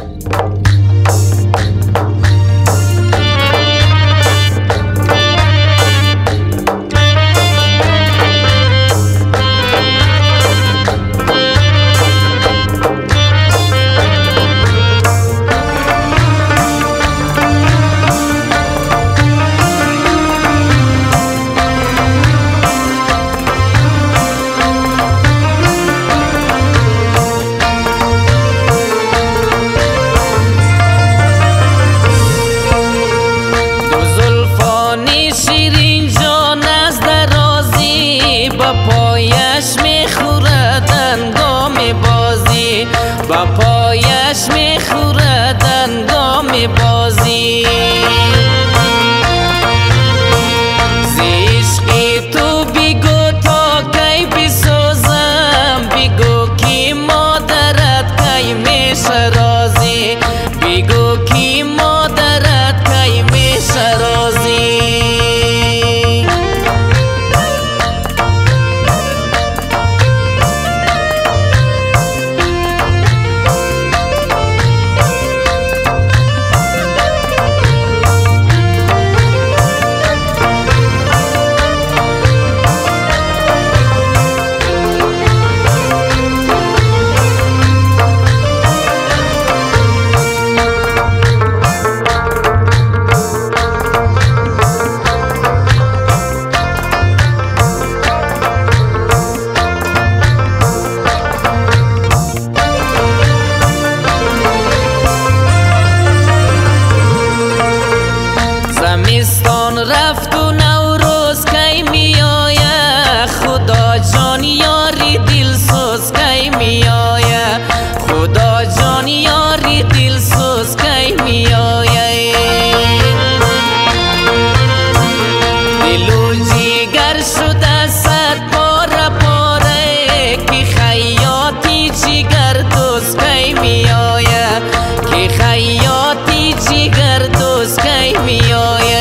با پایش میخورد انگام بازی زیشقی تو بگو تا کی بسازم بگو کی مادرت کی میشه رازی بگو کی مادرت کی میشه رازی زمستان رفت و نوروز کی میآید خدا جان یاری دلسوز کی میآید خدا جان یاری دلسوز کی میآید دل و جگر شده صد پاره پاره که خیاطی جگر دوست کی میآید که خیاطی جگر دوست کی میآید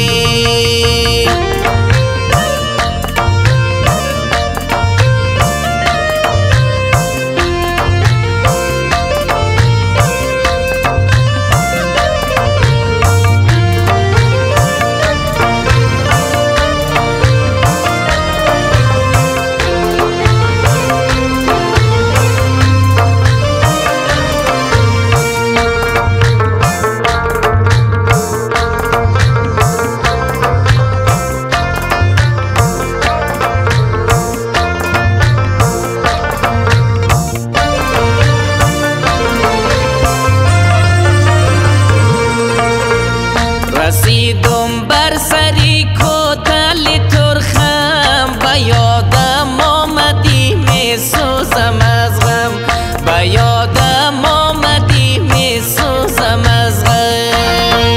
رسیدم بر سری کوتل ترخم به یادم آمدی می سوزم از غم به یادم آمدی می سوزم از غم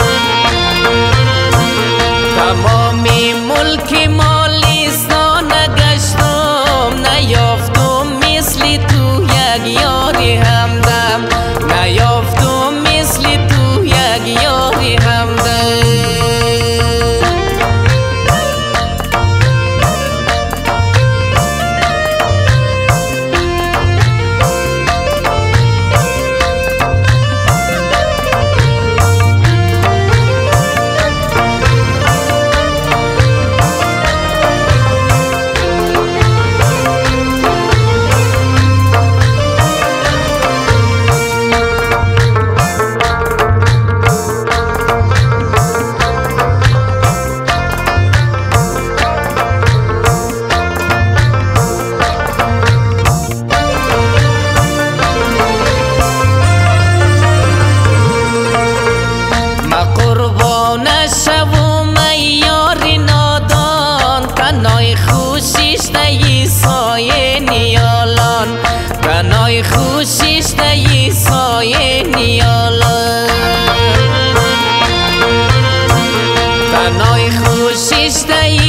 تمامی ملک مالستان گشتم نیافتم مثل تو یک یاری همدم نیافتم مثل تو یک یاری همدم کنای خوشیش دی سایه نیالان کنای خوشیش دی